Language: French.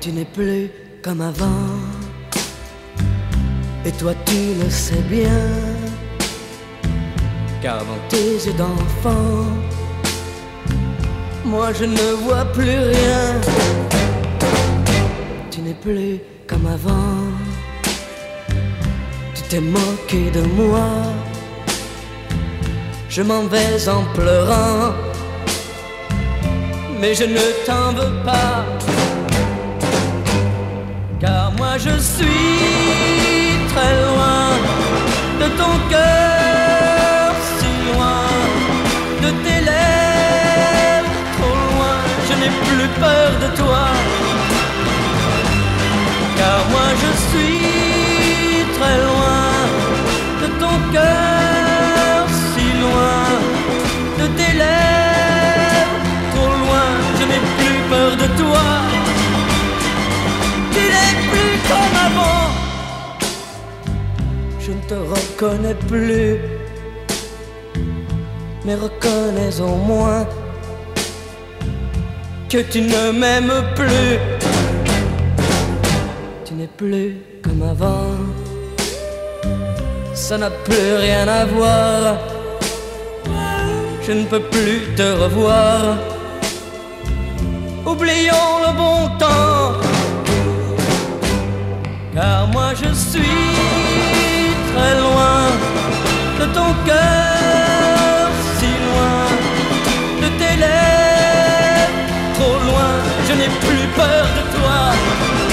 Tu n'es plus comme avant, et toi tu le sais bien, car dans tes yeux d'enfant, moi je ne vois plus rien. Tu n'es plus comme avant, tu t'es moqué de moi, je m'en vais en pleurant, mais je ne t'en veux pas, car moi je suis très loin de ton cœur, si loin de tes lèvres, trop loin. Je n'ai plus peur de toi, car moi je suis très loin de ton cœur, si loin de tes lèvres, trop loin. Je n'ai plus peur de toi. Tu n'es plus comme avant, je ne te reconnais plus, mais reconnais au moins que tu ne m'aimes plus. Tu n'es plus comme avant, ça n'a plus rien à voir, je ne peux plus te revoir. Oublions le bon temps, car moi je suis très loin de ton cœur, si loin de tes lèvres, trop loin. Je n'ai plus peur de toi.